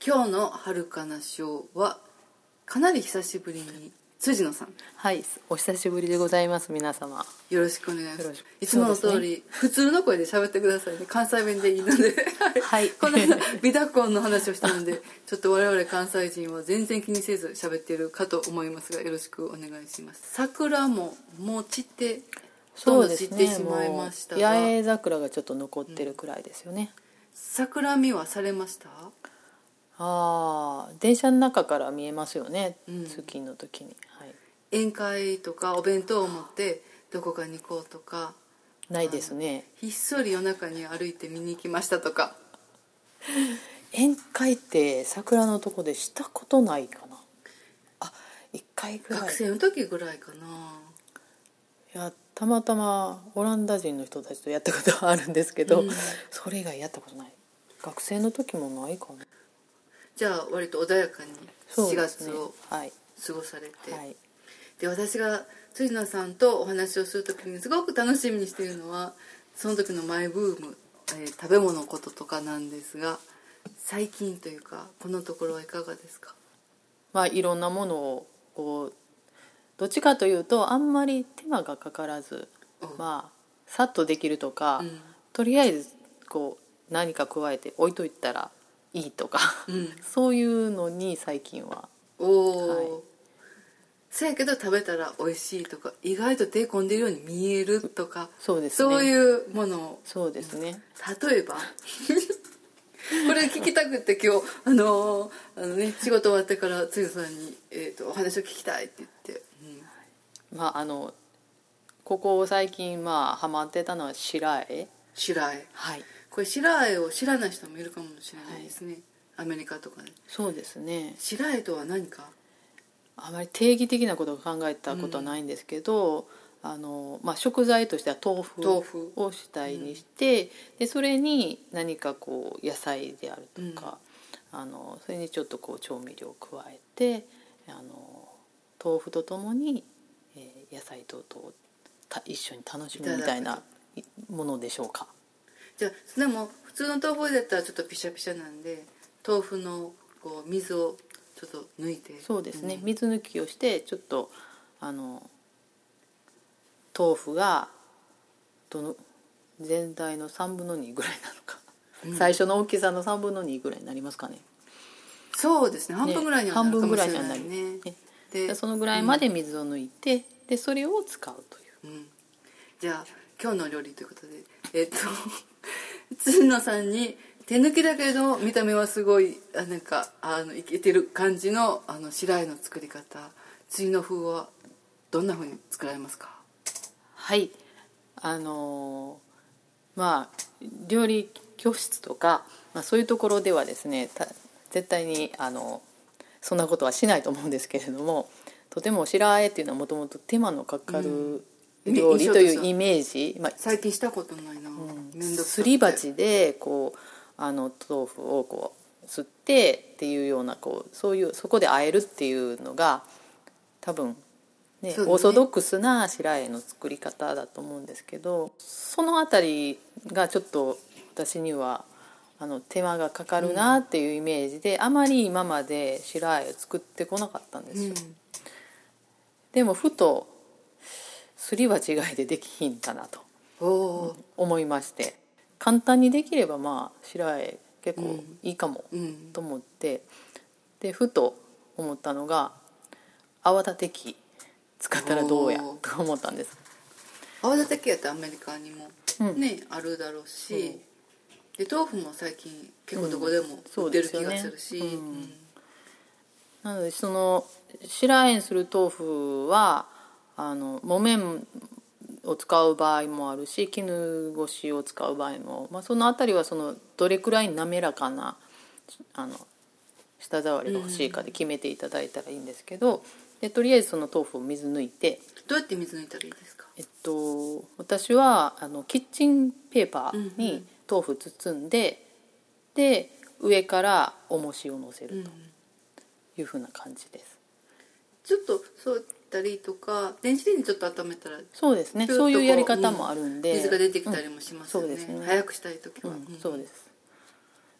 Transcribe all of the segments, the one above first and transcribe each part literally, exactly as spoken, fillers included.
今日の遥かな賞はかなり久しぶりに辻野さん、 はい、お久しぶりでございます。皆様よろしくお願いします。いつものそうですね通り、普通の声で喋ってくださいね。関西弁でいいのではい、 このビダコンの話をしたのでちょっと我々関西人は全然気にせず喋っているかと思いますが、よろしくお願いします。桜ももう散ってそうですね、 散ってしまいましたが、 もう八重桜がちょっと残ってるくらいですよね、うん、 桜見はされました？ ああ、電車の中から見えますよね、 うん、 通勤の時に、はい、 宴会とかお弁当を持ってどこかに行こうとかないですね。 ひっそり夜中に歩いて見に行きましたとか。 宴会って桜のとこでしたことないかな。あ、いっかいぐらい、 学生の時ぐらいかな。 いや、たまたまオランダ人の人たちとやったことはあるんですけど、うん、それ以外やったことない。学生の時もないかな。 じゃあ割と穏やかにしがつを過ごされて、 はいはい、 で私が辻野さんとお話をする時にすごく楽しみにしているのはその時のマイブーム、えー、食べ物のこととかなんですが、最近というかこのところはいかがですか？ まあいろんなものをこうどっちかというとあんまり手間がかからず、まあさっとできるとか、うん、とりあえずこう何か加えて置いといたらいいとか、うん、そういうのに最近は。 おお、はい、せやけど食べたら美味しいとか意外と手込んでるように見えるとか、 そうですね、 そういうものを。 そうですね、 例えばこれ聞きたくて今日あのーあの、ね、仕事終わってからつゆさんに、えーと、お話を聞きたいって言って、 うん、まああのここ最近まあハマってたのは白あえ。 白あえ、 はい、 これ白あえを知らない人もいるかもしれないですね、はい、アメリカとかで。 そうですね、 白あえとは何かあまり定義的なことを考えたことはないんですけど、うんあのまあ、食材としては豆腐を主体にして、うん、でそれに何かこう野菜であるとか、うん、あのそれにちょっとこう調味料を加えてあの豆腐とともに、えー、野菜とと一緒に楽しむみたいなものでしょうか。 じゃあでも普通の豆腐だったらちょっとピシャピシャなんで豆腐のこう水をちょっと抜いて、 そうですね、うん、水抜きをしてちょっとあの豆腐がどの全体のさんぶんのにぐらいなのか、うん、最初の大きさのさんぶんのにぐらいになりますかね。 そうですね、半分ぐらいにはなるかもしれないね。半分ぐらいにはなる、ね、 でそのぐらいまで水を抜いて、うん、でそれを使うという、 うん、じゃあ今日の料理ということでえっと辻野さんに手抜きだけれど見た目はすごいあなんかあのイケてる感じのあの白あえの作り方、辻野風はどんな風に作られますか？ はい、あのー、まあ料理教室とか、まあ、そういうところではですね絶対にあのそんなことはしないと思うんですけれども、とても白あえっていうのはもともと手間のかかる料理というイメージ、 まあ、最近したことないな、うん、 すり鉢でこうあの豆腐をこうすってっていうようなこうそういうそこで和えるっていうのが多分ね、オーソドックスな白あえの作り方だと思うんですけど、そのあたりがちょっと私にはあの手間がかかるなっていうイメージで、うん、あまり今まで白あえを作ってこなかったんですよ、うん、でもふとすり鉢以外でできひんかなと思いまして、簡単にできればまあ白あえ結構いいかもと思って、でふと思ったのが泡立て器使ったらどうやと思ったんです。 泡立て器やったらアメリカにも、うんね、あるだろうし、うん、で豆腐も最近結構どこでも売ってる気がするし、うんうん、 なのでその白あえにする豆腐はあの木綿を使う場合もあるし絹ごしを使う場合も、まあ、そのあたりはそのどれくらい滑らかなあの舌触りが欲しいかで決めていただいたらいいんですけど、でとりあえずその豆腐を水抜いて。 どうやって水抜いたらいいですか？ えっと、私はあのキッチンペーパーに豆腐包んで、うんうん、で上から重しをのせるというふうな感じです、 うん、ちょっとそういったりとか電子レンジちょっと温めたらそうですね、そういうやり方もあるんで、 うん、水が出てきたりもしますよね、 うん、そうですね、 早くしたい時は、 うん、そうです。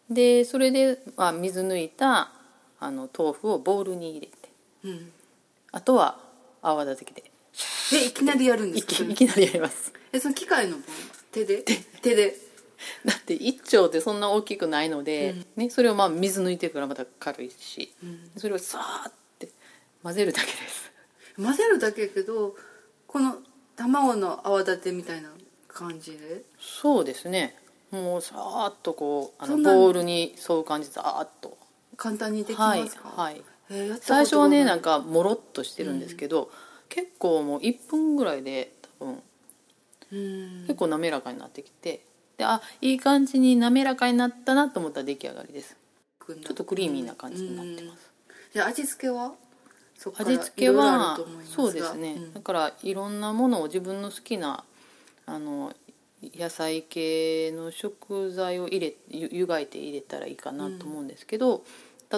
でそれで、まあ、水抜いたあの豆腐をボウルに入れて、 うん、 あとは泡立て器でえいきなりやるんですか？ いきいきなりやります。 えその機械の手で手でだって一丁ってそんな大きくないので、うんね、それをまあ水抜いてるからまた軽いし、うん、それをさーって混ぜるだけです。 混ぜるだけやけどこの卵の泡立てみたいな感じで？ そうですね、もうさーっとこうあのボウルに沿う感じでザーッと簡単にできますか？ はい、はい、 えー、 最初はねなんかもろっとしてるんですけど、うん、結構もういっぷんぐらいで多分、うん、結構滑らかになってきて、であいい感じに滑らかになったなと思ったら出来上がりです。ちょっとクリーミーな感じになってます。 じゃあ味付けは？そっから味付けはそうですね、うん、だからいろんなものを自分の好きなあの野菜系の食材を入れゆ湯がいて入れたらいいかなと思うんですけど、うん、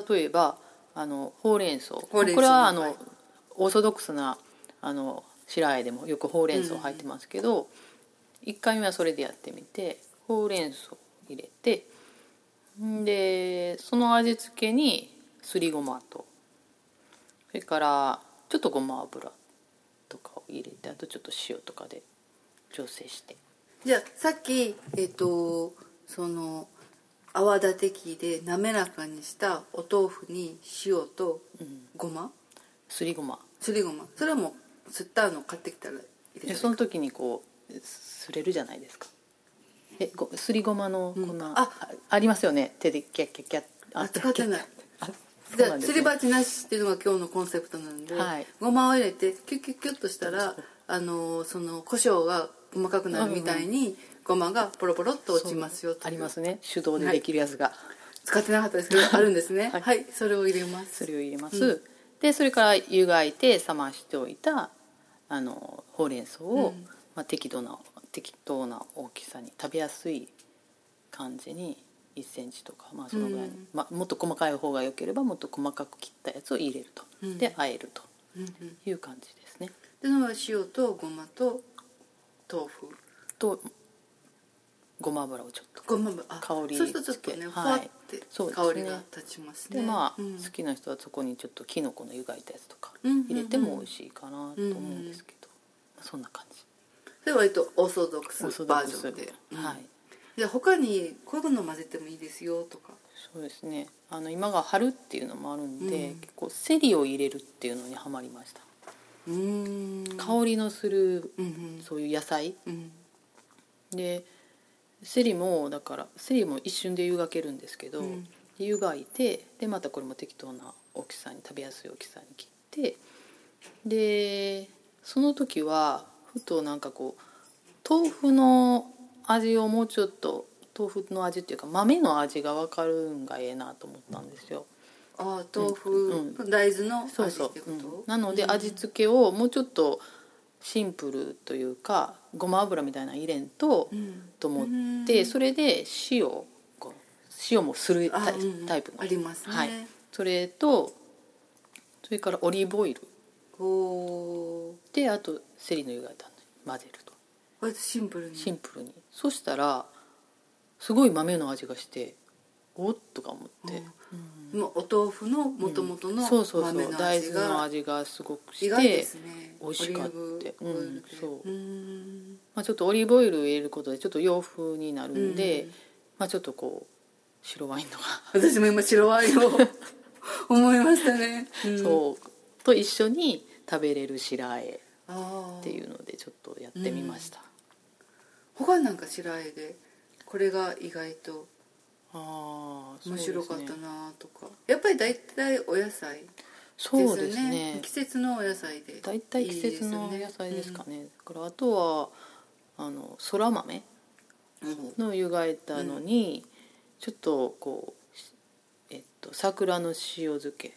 例えばあのほうれん草、これはあのオーソドックスなあの白あえでもよくほうれん草入ってますけど、うん、いっかいめはそれでやってみてほうれん草入れて、でその味付けにすりごまとそれからちょっとごま油とかを入れて、あとちょっと塩とかで調整して、 じゃあさっきえっとその泡立て器で滑らかにしたお豆腐に塩とごま、うん、 すりごますりごまそれはもうすったの買ってきたら入れたらいいか？ その時にこうすれるじゃないですか。えごすりごまの粉、うん、あ, ありますよね、手でキャッキャッキャッあ使ってないじゃあすり鉢なしっていうのが今日のコンセプトなんで、はい、ごまを入れてキュッキュッキュッとしたらあのその胡椒が細かくなるみたいに、うんうん、ごまがポロポロっと落ちますよと。 ありますね、手動でできるやつが、はい、 使ってなかったですけどあるんですねはい、はい、それを入れます。 それを入れます、うん、でそれから湯がいて冷ましておいたあのほうれん草を、うんまあ、適度な適当な大きさに食べやすい感じにいっセンチとか、まあ、そのぐらい、うんまあ、もっと細かい方が良ければもっと細かく切ったやつを入れると、うん、で和えるという感じですね。 でのは塩とごまと豆腐とごま油をちょっとごま油香りそうするとちょっとねふわって香りが立ちますね。 でまあ、うん、好きな人はそこにちょっときのこの湯がいたやつとか入れても美味しいかなと思うんですけど、うんうん、そんな感じ。 それは割とオーソドックスバージョンで、うん、はい。じゃあ他にこういうの混ぜてもいいですよとか。 そうですね、あの今が春っていうのもあるんで、うん、結構セリを入れるっていうのにハマりました。うーん香りのする、うんうん、そういう野菜、うん、でセリもだからセリも一瞬で湯がけるんですけど、うん、湯がいてでまたこれも適当な大きさに食べやすい大きさに切ってでその時はふとなんかこう豆腐の味をもうちょっと豆腐の味っていうか豆の味が分かるんがええなと思ったんですよ。 ああ豆腐、うん、大豆の味ってこと？そうそう、うん、 なので味付けをもうちょっとシンプルというかごま油みたいなの入れんと、うん、と思ってそれで塩塩もするタイ,、うん、タイプのありますね、はい、 それとそれからオリーブオイルであとセリの湯がいたのに混ぜると割とシンプルにシンプルにそしたらすごい豆の味がしておっとか思って、 うん、お豆腐のもともとの豆の味が、 そうそうそう大豆の味がすごくして意外ですね美味しかった。うん、そううんまあ、ちょっとオリーブオイル入れることでちょっと洋風になるんで、うんまあ、ちょっとこう白ワインとか私も今白ワインを思いましたね、 うん、そうと一緒に食べれる白あえっていうのでちょっとやってみました。 うん、他なんか白あえでこれが意外とあ面白かったなとか、ね、やっぱり大体お野菜そうですね、 季節のお野菜で大体季節の野菜ですかね、うん、だからあとはあのそら豆の湯がいたのに、うん、ちょっとこう、えっと、桜の塩漬け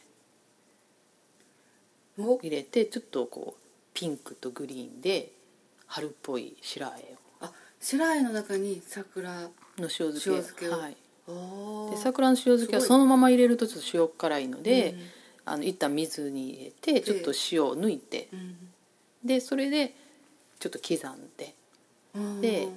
を入れてちょっとこうピンクとグリーンで春っぽい白あえをあ白あえの中に桜の塩漬け、 塩漬けを、 はい、で桜の塩漬けはそのまま入れるとちょっと塩辛いので、うん、あの一旦水に入れてちょっと塩を抜いて、うん、でそれでちょっと刻んで、うん、で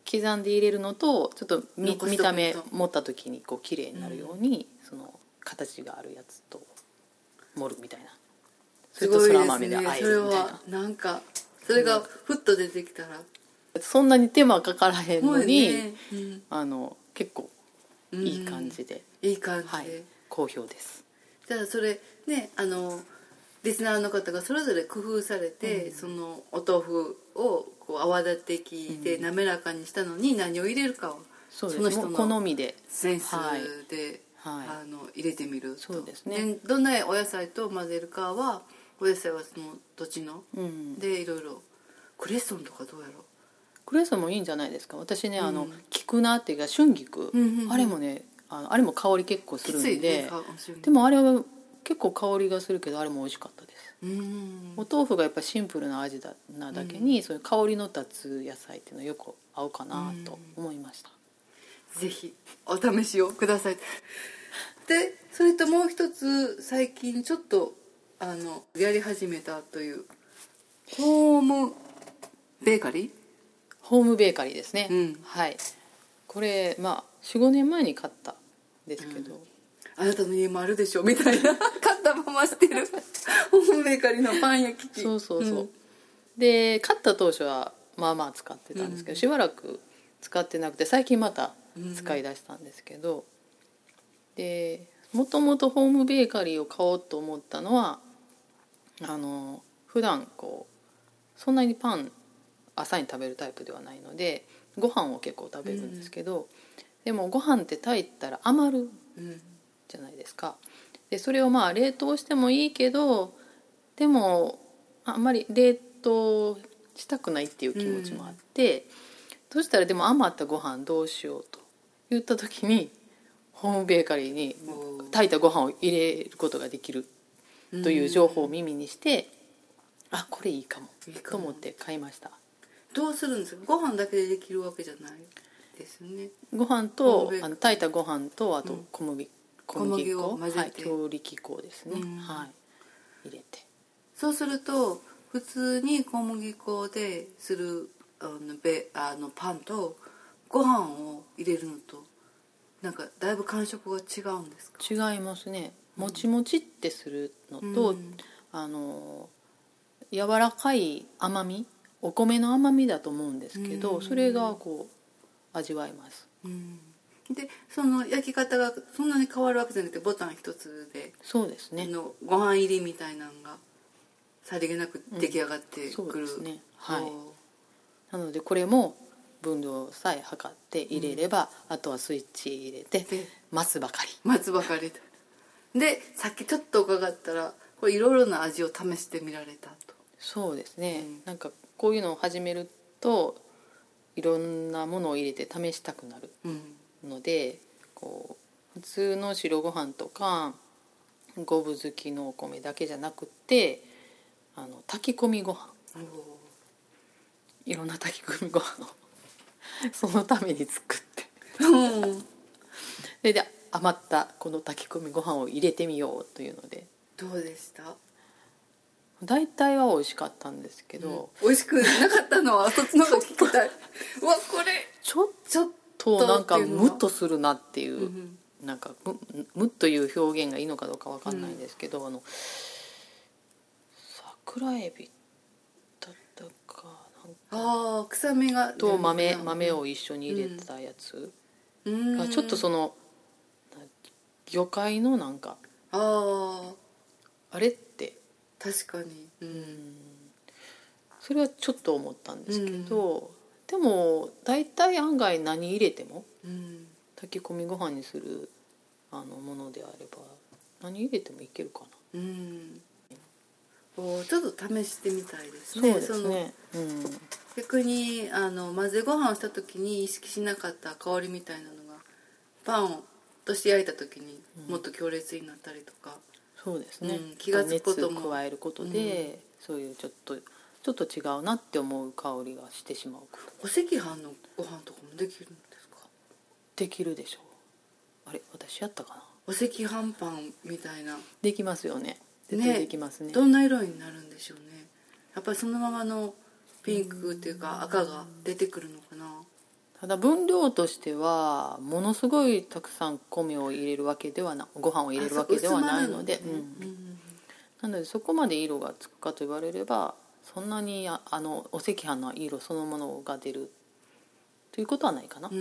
刻んで入れるのとちょっと 見, 残しとくのと見た目持った時にこう綺麗になるように、うん、その形があるやつと盛るみたいな、それとそら豆であえるみたいな。 それはなんかそれがふっと出てきたら、 そんなに手間かからへんのに、 ねうん、 あの結構いい感じで、 うん、いい感じで、 はい、好評です。 じゃあそれね、あのリスナーの方がそれぞれ工夫されて、うん、そのお豆腐をこう泡立て器で滑らかにしたのに何を入れるかを、 そうです、 その人の好みでセンスで、 はいはい、あの入れてみると。 そうですね。 でどんなお野菜と混ぜるかはお野菜はその土地の、うん、でいろいろクレソンとかどうやろう。 クレソンもいいんじゃないですか。私ね、うん、あの菊菜っていうか春菊、うんうんうん、あれもねあのあれも香り結構するんで、ね、でもあれは結構香りがするけどあれも美味しかったです。うんお豆腐がやっぱシンプルな味だなだけに、うん、そういう香りの立つ野菜っていうのはよく合うかなと思いました。 うん、ぜひお試しをください。でそれともう一つ最近ちょっとあのやり始めたというホームベーカリーホームベーカリーですね、 うん、 はいこれまあ よん,ご 年前に買ったんですけど、うん、 あなたの家もあるでしょみたいな買ったまましてるホームベーカリーのパン焼き器。 そうそうそう、うん、で買った当初はまあまあ使ってたんですけど、うん、しばらく使ってなくて最近また使い出したんですけど、うん、でもともとホームベーカリーを買おうと思ったのはあの普段こうそんなにパン朝に食べるタイプではないのでご飯を結構食べるんですけど、うん、でもご飯って炊いたら余るじゃないですか。でそれをまあ冷凍してもいいけどでもあんまり冷凍したくないっていう気持ちもあって、うん、そしたらでも余ったご飯どうしようと言った時にホームベーカリーに炊いたご飯を入れることができるという情報を耳にして、うん、あこれいいかもと思って買いました。 どうするんですか。ご飯だけでできるわけじゃないですよね。 ご飯とあの炊いたご飯とあと小麦、うん、 小麦を混ぜて、 はい、強力粉ですね、うん、はい入れて。 そうすると普通に小麦粉でするあのベあのパンとご飯を入れるのとなんかだいぶ感触が違うんですか。 違いますね。もちもちってするのと、うん、あの柔らかい甘みお米の甘みだと思うんですけど、うん、それがこう味わえます、 うん、でその焼き方がそんなに変わるわけじゃなくてボタン一つでそうですねのご飯入りみたいなのがさりげなく出来上がってくる、うん、 そうですね、はい、なのでこれも分量さえ測って入れれば、うん、あとはスイッチ入れて待つばかり待つばかりでさっきちょっと伺ったらこれいろいろな味を試してみられたと。 そうですね、うん、なんかこういうのを始めるといろんなものを入れて試したくなるので、うん、こう普通の白ご飯とか五分好きのお米だけじゃなくってあの炊き込みご飯いろんな炊き込みご飯をそのために作ってそれで余ったこの炊き込みご飯を入れてみようというので。 どうでした。 大体は美味しかったんですけど、 うん、美味しくなかったのはそっちの方が聞きたいうわこれちょっとなんかムッとするなっていう、うん、なんかムッという表現がいいのかどうかわかんないんですけど、うん、あの桜エビだったかなんかあ臭みがと豆豆を一緒に入れたやつがちょっとその魚介のなんかああれって確かに、うん、 それはちょっと思ったんですけど、うん、でも大体案外何入れても、うん、炊き込みご飯にするあのものであれば何入れてもいけるかな、うん、 ちょっと試してみたいですね。 そうですね、うん、 逆にあの混ぜご飯をした時に意識しなかった香りみたいなのがパンをとして焼いた時にもっと強烈になったりとか、 そうですね、 うん、気がつくことも熱加えることで、うん、そういうちょっとちょっと違うなって思う香りがしてしまうこと。 お赤飯のご飯とかもできるんですか。 できるでしょう。あれ私やったかな。 お赤飯パンみたいなできますよね。絶対できますね。 どんな色になるんでしょうね。やっぱりそのままのピンクっていうか赤が出てくるのかな。 ただ分量としてはものすごいたくさん米を入れるわけではなご飯を入れるわけではないので、うんうん、なのでそこまで色がつくかと言われればそんなにああのお赤飯の色そのものが出るということはないかな、うん、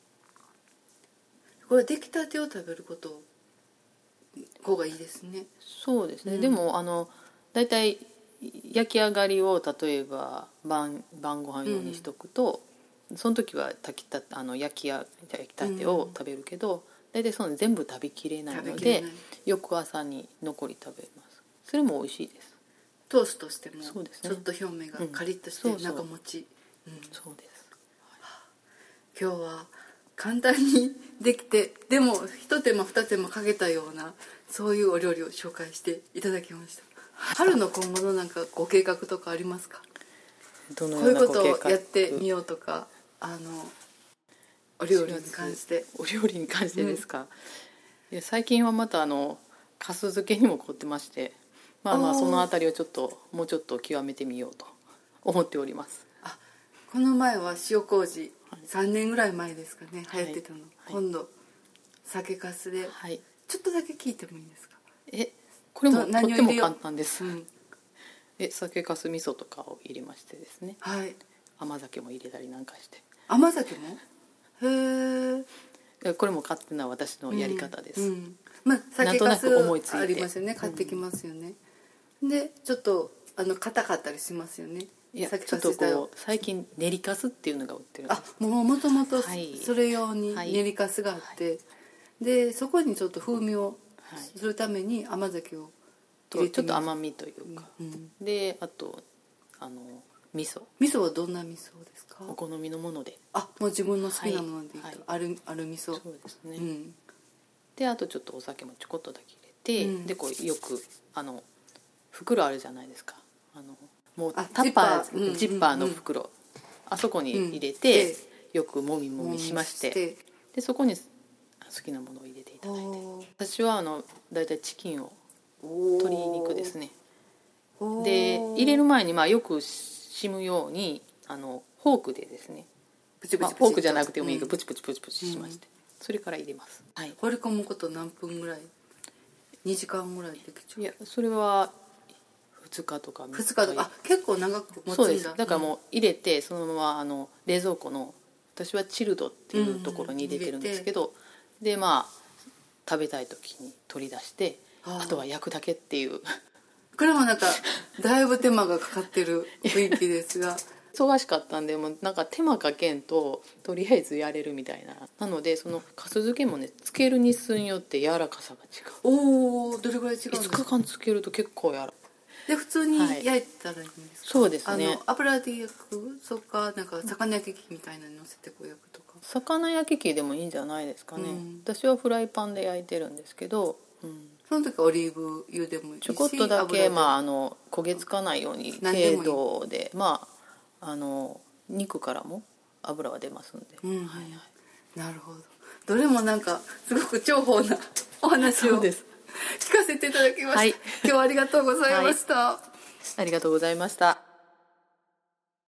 これ出来たてを食べること方がいいですね。 そうですね、うん、でもあのだいたい焼き上がりを例えば 晩, 晩ご飯用にしとくと、うん、その時は炊きたあの焼きや焼きたてを食べるけど、うん、だいたいその全部食べきれないので翌朝に残り食べます。それも美味しいです。 トーストしてもそうです、ね、ちょっと表面がカリッとして、うん、中もち、 うん、そうです、 はい、今日は簡単にできてでも一手間二手間かけたようなそういうお料理を紹介していただきました。春の今後のなんかご計画とかありますか？ どのようなご計画？こういうことをやってみようとか、あのお料理に関してお料理に関してですか、うん、いや最近はまたあの粕漬けにも凝ってまして、まあまあそのあたりをちょっともうちょっと極めてみようと思っております。 あ、この前は塩麹、はい、さんねんぐらい前ですかね、流行ってたの、はい、今度酒粕で、はい、ちょっとだけ聞いてもいいですか？ えこれもとっても簡単です、うん、え酒粕味噌とかを入れましてですね、はい、甘酒も入れたりなんかして。 甘酒も？へえ。これも勝手な私のやり方です、うんうん、 まあ、酒粕ありますよね、買ってきますよね、うん、でちょっとあの硬かったりしますよね。 いやちょっとこう最近練り粕っていうのが売ってるんです。 あ、もうもともとそれ用に練り粕があって、はいはい、でそこにちょっと風味をするために甘酒を入れてみる、 ちょっと甘みというか、うんうん、であとあの味噌味噌はどんな味噌ですか？ お好みのもので。 あ、もう自分の好きなものでいいと、はいはい、あるある味噌。 そうですね、うん、であとちょっとお酒もちょこっとだけ入れて、うん、でこうよくあの袋あるじゃないですか、あのもうタッパージッパーの袋、うんうん、あそこに入れて、うん、よくもみもみしまして、でそこに好きなものを入れていただいて、私はあのだいたいチキンを鶏肉ですね、で入れる前にまあよくしむようにあのフォークでですね、プチプチプチ、まあ、フォークじゃなくてもいいけど、うん、プチプチプチプチしまして、うん、それから入れます、 はい、放り込むこと何分ぐらい？にじかんぐらいできちゃう？ いやそれはふつかとかふつかとか、あ、結構長く持つんだ。 そうです。だからもう入れてそのままあの冷蔵庫の、私はチルドっていうところに入れてるんですけど、うん、でまあ食べたい時に取り出して、あとは焼くだけっていう。 これもなんかだいぶ手間がかかってる雰囲気ですが忙しかったんでもうなんか手間かけんととりあえずやれるみたいな。なのでその粕漬けもね、つける日数によって柔らかさが違う。 おお、どれぐらい違うんですか？ いつかかんつけると結構柔らかい。 で普通に焼いたらいいんですか？はい、 そうですね。 あの油で焼く、そっか、なんか魚焼き器みたいなのに乗せてこう焼くとか。 魚焼き器でもいいんじゃないですかね、うん、私はフライパンで焼いてるんですけど、うん、 その時はオリーブ油でもいいし、 ちょこっとだけ、まあ、あの焦げつかないように程度で、いい、まああの肉からも油は出ますんで、うん、はいはい、 なるほど。どれもなんかすごく重宝なお話を聞かせていただきました、はい、今日はありがとうございました、 はい、ありがとうございました。